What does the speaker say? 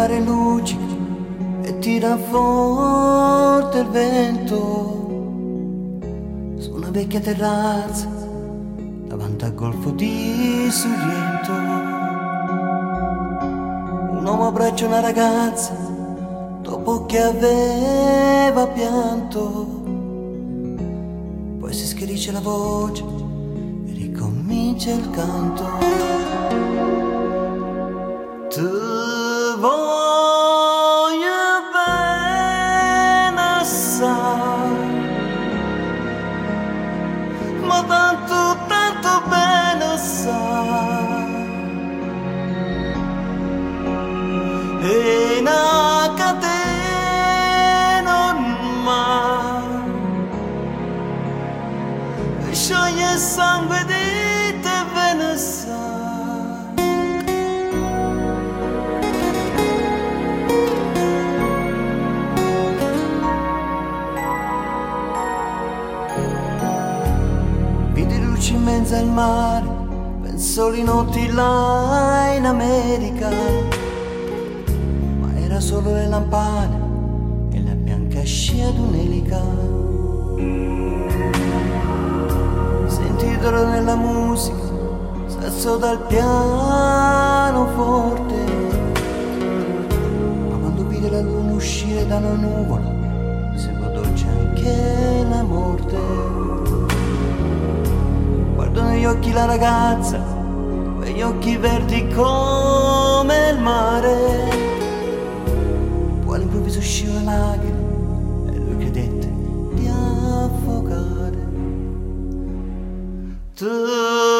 mare luccica e tira forte il vento su una vecchia terrazza davanti al golfo di Sorrento. Un uomo abbraccia una ragazza dopo che aveva pianto, poi si schiarisce la voce e ricomincia il canto. Tu voglio bene assai, ma tanto, tanto bene assai, e una catena ormai scioglie il sangue di te bene assai. In mezzo al mare, penso le notti là in America, ma era solo le lampade e la bianca scia d'un'elica. Senti il dolore nella musica, salzo dal pianoforte, ma quando vide la luna uscire da una nuvola, mi sembrò dolce anche la morte. Guardo negli occhi la ragazza, quegli occhi verdi come il mare, poi all'improvviso uscì una lacrima e lui credette di affogare. Tu